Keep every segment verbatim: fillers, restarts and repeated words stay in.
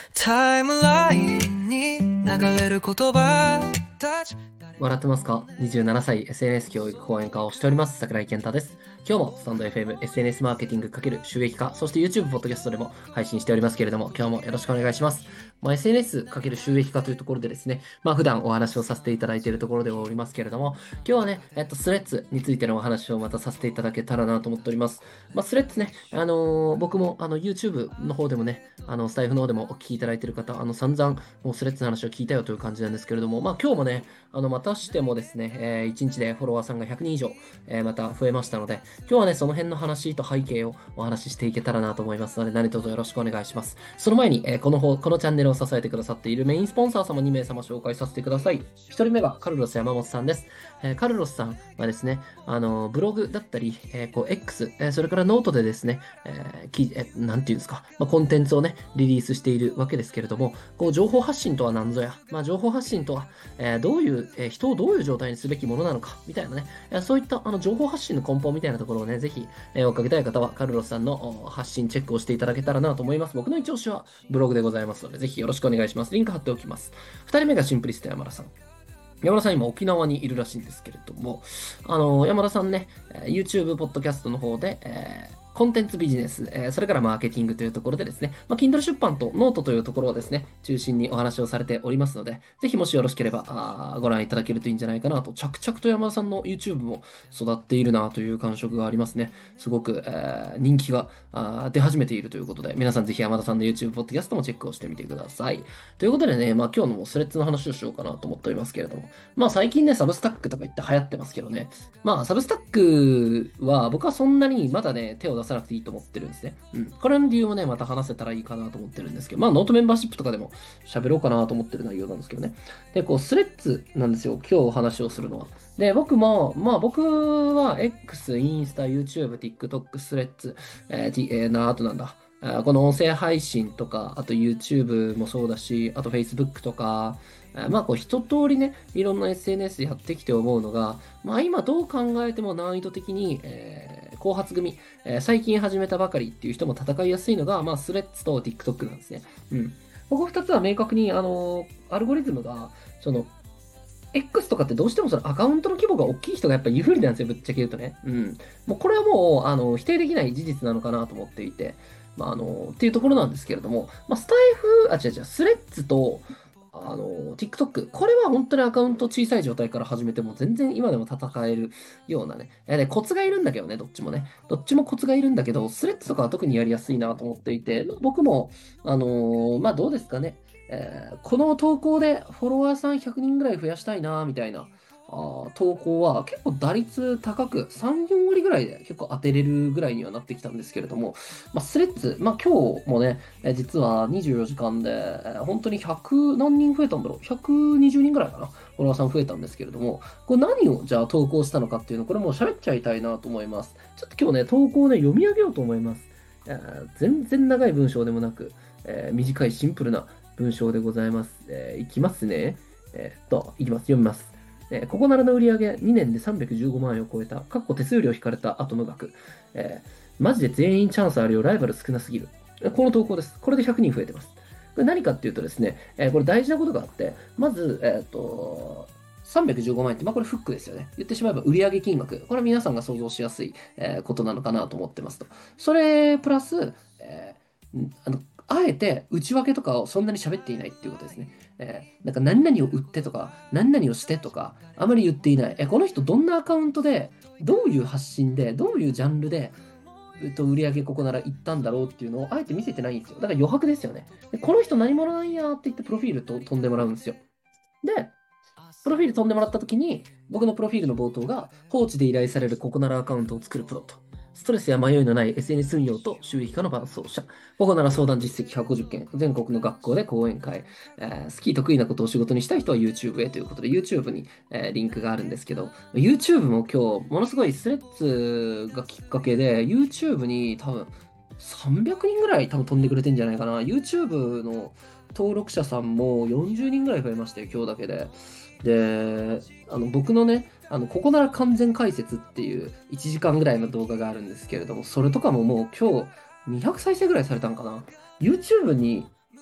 タイムラインに流れる言葉たち。 笑ってますか？ にじゅうなな 歳 エスエヌエス 教育講演家をしております桜井健太です。今日もスタンド エフエム、エスエヌエス マーケティング×収益化、そして YouTube、ポッドキャストでも配信しておりますけれども、今日もよろしくお願いします。まあ、エスエヌエス× 収益化というところでですね、まあ普段お話をさせていただいているところではおりますけれども、今日はね、えっと、スレッズについてのお話をまたさせていただけたらなと思っております。まあ、スレッズね、あのー僕もあの YouTube の方でもね、あのスタイフの方でもお聞きいただいている方、あの散々もうスレッズの話を聞いたよという感じなんですけれども、まあ今日もね、あのまたしてもですね、えー、いちにちでフォロワーさんがひゃくにん以上、えーまた増えましたので、今日はね、その辺の話と背景をお話ししていけたらなと思いますので、何卒よろしくお願いします。その前に、えーこの方、このチャンネルを支えてくださっているメインスポンサー様に名様紹介させてください。ひとりめがカルロス山本さんです。えーカルロスさんはですね、あのブログだったり、えーこう X、えーそれからノートでですね、えーきえーなんていうんですか、まあ、コンテンツをね、リリースしているわけですけれども、こう情報発信とは何ぞや、まあ、情報発信とは、えーどういう、えー人をどういう状態にすべきものなのか、みたいなね、えーそういったあの情報発信の根本みたいなところをね、ぜひ、えー追っかけたい方は、カルロスさんのお発信チェックをしていただけたらなと思います。僕の一押しはブログでございますので、ぜひよろしくお願いします。リンク貼っておきます。二人目がシンプリスト山田さん。山田さん今沖縄にいるらしいんですけれども、あの、山田さんね、えー YouTube、ポッドキャストの方で、えーコンテンツビジネス、えーそれからマーケティングというところでですね、まあ、Kindle 出版とノートというところをですね、中心にお話をされておりますので、ぜひもしよろしければあーご覧いただけるといいんじゃないかなと、着々と山田さんの YouTube も育っているなという感触がありますね。すごく、えー人気があー出始めているということで、皆さんぜひ山田さんの YouTube、ポッドキャストもチェックをしてみてください。ということでね、まあ今日のスレッズの話をしようかなと思っておりますけれども、まあ最近ね、サブスタックとか言って流行ってますけどね。まあサブスタックは僕はそんなにまだね、手を出さなくていいと思ってるんですね。うん。これの理由もね、また話せたらいいかなと思ってるんですけど、まあノートメンバーシップとかでも喋ろうかなと思ってる内容なんですけどね。で、こうスレッズなんですよ。今日お話をするのは。で、僕も、まあ僕は X、インスタ、YouTube、TikTok、スレッズ、えー、T- えーな、あとなんだ。あーこの音声配信とか、あと YouTube もそうだし、あと Facebook とか、あまあ、こう、一通りね、いろんな エスエヌエス やってきて思うのが、まあ、今どう考えても難易度的に、えー後発組、えー最近始めたばかりっていう人も戦いやすいのが、まあ、スレッズと TikTok なんですね。うん。ここ二つは明確に、あのアルゴリズムが、その、X とかってどうしてもそのアカウントの規模が大きい人がやっぱり有利なんですよ、ぶっちゃけ言うとね。うん。もうこれはもう、あの、否定できない事実なのかなと思っていて、まあ、あの、っていうところなんですけれども、まあ、スタイフ、あ、違う違う、スレッズと、あの、TikTok、これは本当にアカウント小さい状態から始めても全然今でも戦えるようなね。いやね、コツがいるんだけどね、どっちもね。どっちもコツがいるんだけど、スレッズとかは特にやりやすいなと思っていて、僕も、あのーまあどうですかね。えーこの投稿でフォロワーさんひゃくにんぐらい増やしたいな、みたいな。あー投稿は結構打率高くさん、よん割ぐらいで結構当てれるぐらいにはなってきたんですけれども、まあ、スレッズ、まあ、今日もね、えー実はにじゅうよじかんで、えー本当にひゃく何人増えたんだろう ?ひゃくにじゅう 人ぐらいかなフォロワーさん増えたんですけれども、これ何をじゃあ投稿したのかっていうの、これもう喋っちゃいたいなと思います。ちょっと今日ね、投稿をね、読み上げようと思います。えー全然長い文章でもなく、えー短いシンプルな文章でございます。えーいきますね。えーっと、いきます。読みます。えーここならの売上にねんでさんびゃくじゅうごまん円を超えた、かっこ手数料引かれた後の額。えーマジで全員チャンスあるよ、ライバル少なすぎる。えーこの投稿です。これでひゃくにん増えてます。これ何かっていうとですね、えーこれ大事なことがあって、まず、えーっと、さんびゃくじゅうごまん円って、まあこれフックですよね。言ってしまえば売上金額。これは皆さんが想像しやすい、えーことなのかなと思ってますと。それプラス、えーんあの、あえて内訳とかをそんなに喋っていないっていうことですね。えーなんか何々を売ってとか、何々をしてとか、あまり言っていない。え、この人どんなアカウントで、どういう発信で、どういうジャンルで、えっと、売上ここなら行ったんだろうっていうのをあえて見せてないんですよ。だから余白ですよね。でこの人何者なんやって言ってプロフィールと飛んでもらうんですよ。で、プロフィール飛んでもらったときに、僕のプロフィールの冒頭が、放置で依頼されるココナラアカウントを作るプロと。ストレスや迷いのない エスエヌエス 運用と収益化の伴走者。ここなら相談実績ひゃくごじゅっけん。全国の学校で講演会。えー好き得意なことを仕事にしたい人は YouTube へということで、YouTube に、えーリンクがあるんですけど、YouTube も今日、ものすごいスレッズがきっかけで、YouTube に多分さんびゃくにんぐらい多分飛んでくれてんじゃないかな。YouTube の登録者さんもよんじゅうにんぐらい増えましたよ、今日だけで。で、あの僕のね、あの、ここなら完全解説っていういちじかんぐらいの動画があるんですけれども、それとかももう今日にひゃく再生ぐらいされたんかな。YouTube に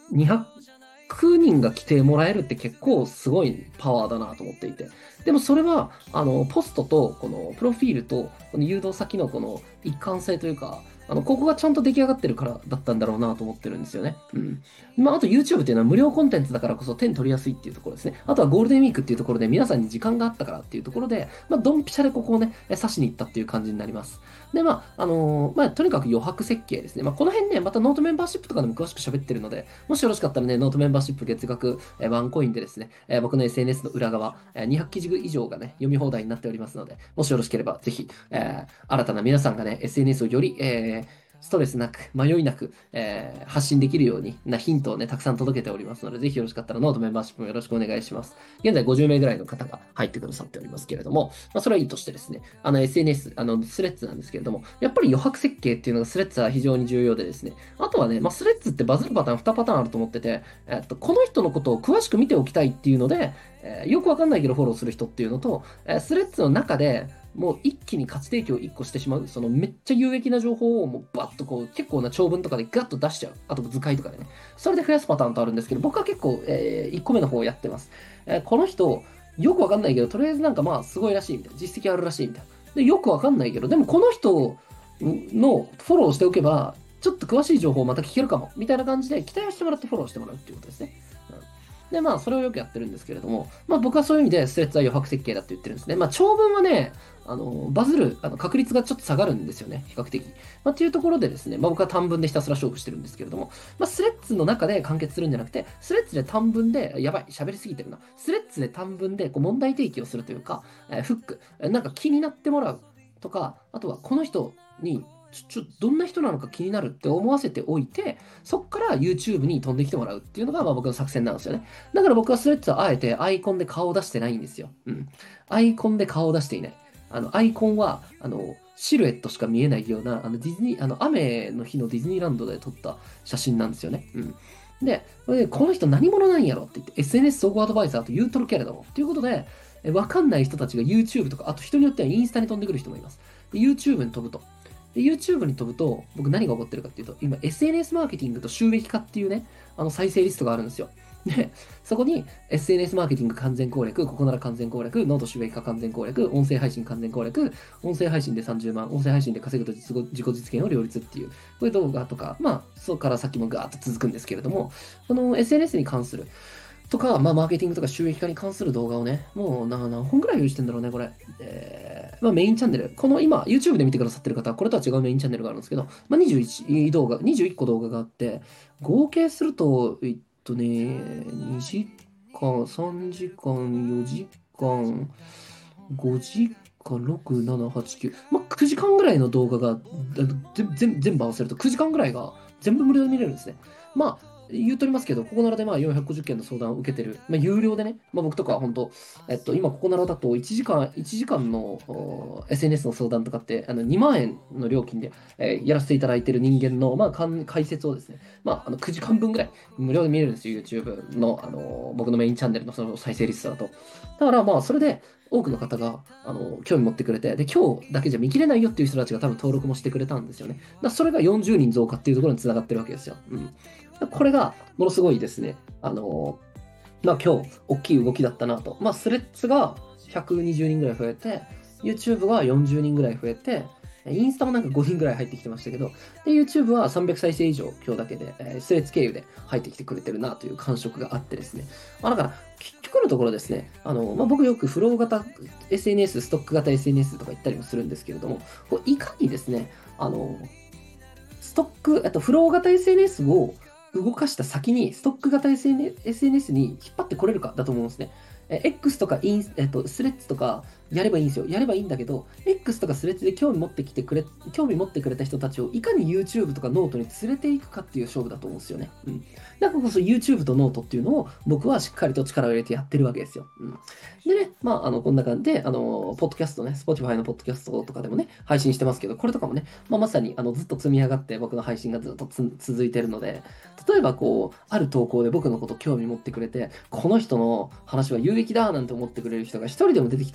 にひゃくにんが来てもらえるって結構すごいパワーだなと思っていて。でもそれは、あの、ポストと、この、プロフィールと、この誘導先のこの一貫性というか、あの、ここがちゃんと出来上がってるからだったんだろうなと思ってるんですよね。うん。まあ、あと YouTube っていうのは無料コンテンツだからこそ手に取りやすいっていうところですね。あとはゴールデンウィークっていうところで皆さんに時間があったからっていうところで、まあ、ドンピシャでここをね、刺しに行ったっていう感じになります。で、まあ、あのーまあ、とにかく余白設計ですね。まあ、この辺ね、またノートメンバーシップとかでも詳しく喋ってるので、もしよろしかったらね、ノートメンバーシップ月額、えーワンコインでですね、えー僕の エスエヌエス の裏側、えーにひゃく記事以上がね、読み放題になっておりますので、もしよろしければ、ぜひ、えー新たな皆さんがね、エスエヌエス をより、えーストレスなく、迷いなく、えー発信できるようになヒントをね、たくさん届けておりますので、ぜひよろしかったらノートメンバーシップもよろしくお願いします。現在ごじゅうめいぐらいの方が入ってくださっておりますけれども、まあ、それはいいとしてですね、あの エスエヌエス、あのスレッズなんですけれども、やっぱり余白設計っていうのがスレッズは非常に重要でですね、あとはね、まあ、スレッズってバズるパターンにパターンあると思ってて、えっと、この人のことを詳しく見ておきたいっていうので、えーよくわかんないけどフォローする人っていうのと、えースレッズの中でもう一気に価値提供をいっこしてしまう、そのめっちゃ有益な情報をもうバッとこう結構な長文とかでガッと出しちゃう。あと図解とかでね。それで増やすパターンとあるんですけど、僕は結構、えー、いっこめの方をやってます。えーこの人、よくわかんないけど、とりあえずなんかまあすごいらしいみたいな。実績あるらしいみたいな。で、よくわかんないけど、でもこの人のフォローしておけば、ちょっと詳しい情報をまた聞けるかも、みたいな感じで期待をしてもらってフォローしてもらうっていうことですね。うんで、まあ、それをよくやってるんですけれども、まあ、僕はそういう意味でスレッズは余白設計だって言ってるんですね。まあ、長文はね、あの、バズるあの確率がちょっと下がるんですよね、比較的。まあ、っていうところでですね、まあ、僕は短文でひたすら勝負してるんですけれども、まあ、スレッズの中で完結するんじゃなくて、スレッズで短文で、やばい、喋りすぎてるな。スレッズで短文でこう問題提起をするというか、えーフック、えーなんか気になってもらうとか、あとはこの人に、ちょ、ちょ、どんな人なのか気になるって思わせておいて、そっから YouTube に飛んできてもらうっていうのが、まあ僕の作戦なんですよね。だから僕はスレッズはあえてアイコンで顔を出してないんですよ。うん。アイコンで顔を出していない。あの、アイコンは、あの、シルエットしか見えないような、あの、ディズニー、あの、雨の日のディズニーランドで撮った写真なんですよね。うん。で、これでこの人何者なんやろって言って、エスエヌエス 総合アドバイザーと言うとるけれども、ということで、えわかんない人たちが YouTube とか、あと人によってはインスタに飛んでくる人もいます。で YouTube に飛ぶと。で、YouTube に飛ぶと、僕何が起こってるかっていうと、今 エスエヌエス マーケティングと収益化っていうね、あの再生リストがあるんですよ。で、そこに エスエヌエス マーケティング完全攻略、ここなら完全攻略、ノート収益化完全攻略、音声配信完全攻略、音声配信でさんじゅうまん、音声配信で稼ぐと自己自己実現を両立っていう、こういう動画とか、まあ、そこから先もガーッと続くんですけれども、この エスエヌエス に関するとか、まあ、マーケティングとか収益化に関する動画をね、もうな何本ぐらい用意してんだろうね、これ。えー、まあ、メインチャンネル。この今、YouTube で見てくださってる方は、これとは違うメインチャンネルがあるんですけど、まあ、にじゅういち動画、にじゅういっこ動画があって、合計すると、えっとね、にじかん、さんじかん、よじかん、ごじかん、ろく、なな、はち、きゅう、まあ、くじかんぐらいの動画が、全全全部合わせるとくじかんぐらいが全部無料で見れるんですね。まあ、言うとりますけど、ここならでまあよんひゃくごじゅっけんの相談を受けてる、まあ、有料でね、まあ、僕とかは本当、えっと、今ここならだといちじかん、いちじかんのお エスエヌエス の相談とかってあのにまん円の料金で、えーやらせていただいている人間の、まあ、かん解説をですね、まあ、あのくじかんぶんぐらい無料で見れるんですよ、YouTube の、あの僕のメインチャンネルのその再生リストだと。だからまあ、それで多くの方があの興味持ってくれて、で、今日だけじゃ見切れないよっていう人たちが多分登録もしてくれたんですよね。だからそれがよんじゅうにん増加っていうところにつながってるわけですよ。うんこれがものすごいですね、あのまあ今日、大きい動きだったなと。まあスレッズがひゃくにじゅうにんぐらい増えて、YouTube がよんじゅうにんぐらい増えて、インスタもなんかごにんぐらい入ってきてましたけど、で、YouTube はさんびゃく再生以上今日だけで、えースレッズ経由で入ってきてくれてるなという感触があってですね。まあだから、結局のところですね、あの、まあ僕よくフロー型 エスエヌエス、ストック型 エスエヌエス とか言ったりもするんですけれども、こういかにですね、あの、ストック、あとフロー型 エスエヌエス を動かした先に、ストック型 エスエヌエス に引っ張ってこれるかだと思うんですね。え X とかイン、えっと、スレッズとかやればいいんですよ。やればいいんだけど、X とかスレッズで興味持ってきてくれ、興味持ってくれた人たちをいかに YouTube とかノートに連れていくかっていう勝負だと思うんですよね。うん。だからこそ YouTube とノートっていうのを僕はしっかりと力を入れてやってるわけですよ。うん。でね、まあ、あの、こんな感じで、あの、ポッドキャストね、Spotify のポッドキャストとかでもね、配信してますけど、これとかもね、まあ、まさにあのずっと積み上がって僕の配信がずっとつ続いてるので、例えばこう、ある投稿で僕のこと興味持ってくれて、この人の話は有益だなんて思ってくれる人が一人でも出てきたときに、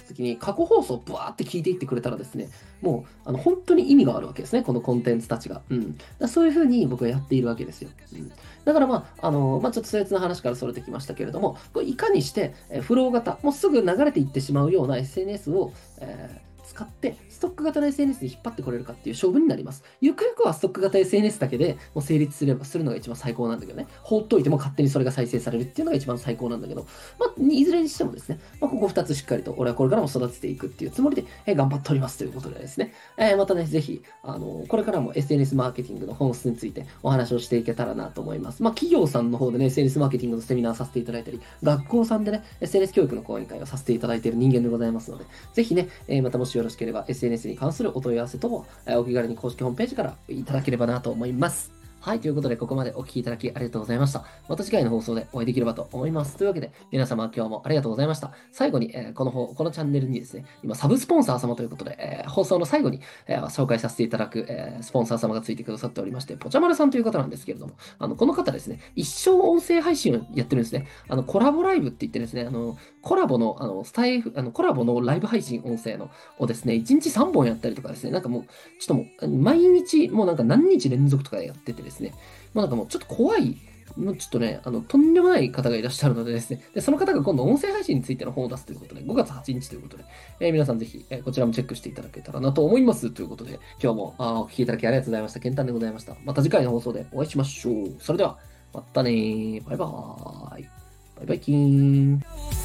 過去放送をブワーって聞いていってくれたらですね、もうあの本当に意味があるわけですね、このコンテンツたちが。うん、だそういうふうに僕はやっているわけですよ。うん、だからまあ、あのまあ、ちょっと僭越な話からそれてきましたけれども、これいかにして、えーフロー型、もうすぐ流れていってしまうような エスエヌエス を、えー使って、ストック型の エスエヌエス に引っ張ってこれるかっていう勝負になります。ゆくゆくはストック型 エスエヌエス だけでもう成立すれば、するのが一番最高なんだけどね。放っといても勝手にそれが再生されるっていうのが一番最高なんだけど、まあ、いずれにしてもですね、まあ、ここふたつしっかりと俺はこれからも育てていくっていうつもりで、えー頑張っておりますということでですね、えーまたね、ぜひ、あのこれからも エスエヌエス マーケティングの本質についてお話をしていけたらなと思います。まあ、企業さんの方でね、エスエヌエス マーケティングのセミナーさせていただいたり、学校さんでね、エスエヌエス 教育の講演会をさせていただいている人間でございますので、ぜひね、えーまたもしよろしければ エスエヌエス に関するお問い合わせとも、えーお気軽に公式ホームページからいただければなと思います。はい、ということで、ここまでお聞きいただきありがとうございました。また次回の放送でお会いできればと思います。というわけで、皆様今日もありがとうございました。最後に、えーこの方、このチャンネルにですね、今、サブスポンサー様ということで、えー放送の最後に、えー紹介させていただく、えースポンサー様がついてくださっておりまして、ぽちゃまるさんという方なんですけれども、あのこの方ですね、一生音声配信をやってるんですね。あのコラボライブって言ってですね、あのコラボの、あのスタイフ、あのコラボのライブ配信音声のをですね、いちにちさんぼんやったりとかですね、なんかもう、ちょっともう、毎日、もうなんか何日連続とかでやっててですね、もうなんかもうちょっと怖い、もうちょっとね、あの、とんでもない方がいらっしゃるのでですね、で、その方が今度音声配信についての本を出すということで、ごがつはちにちということで、えー皆さんぜひ、えーこちらもチェックしていただけたらなと思います。ということで、今日もあーお聞きいただきありがとうございました。ケンタンでございました。また次回の放送でお会いしましょう。それでは、またねー。バイバーイ。バイバイキーン。